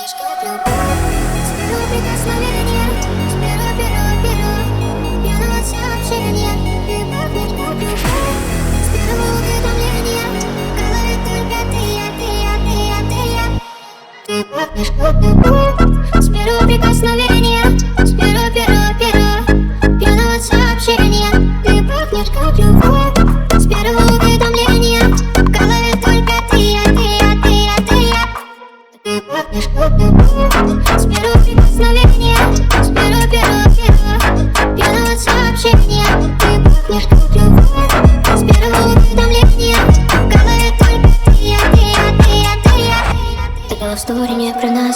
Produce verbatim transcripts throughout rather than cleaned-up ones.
пахнешь как любовь. С первого прикосновения, с первого, первого, первого пьяного сообщения. Ты пахнешь как любовь. С первого уведомления в голове только ты, я, ты, я, ты, я, ты, я. Ты пахнешь как любовь. С первого прикосновения, с первого, первого, первого пьяного сообщения. Ты пахнешь как любовь. С первого уведомления в голове только ты, я, ты, я, ты, я, ты, я. Ты пахнешь как любовь. С первого прикосновения, с первого, первого, первого пьяного сообщения. Ты пахнешь как любовь. С первого уведомления в голове только ты, я, ты, я, ты, я, ты, я. Это love story не про нас.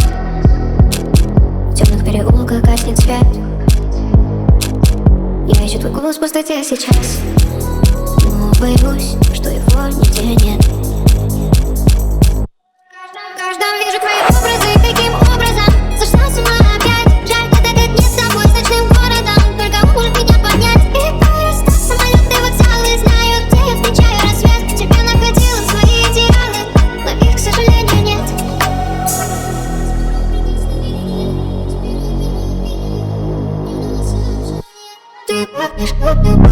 В темных переулках гаснет свет. Я ищу твой голос в пустоте сейчас, но боюсь, что его нигде нет. В каждом вижу твои образы, каким образом сошла с ума опять. Жаль, этот лет не с тобой, с ночным городом. Только он может меня понять. И поезда, самолеты, вокзалы. Знаю, где я встречаю рассвет. Тебя находила свои идеалы, но их, к сожалению, нет. Ты пахнешь как любовь.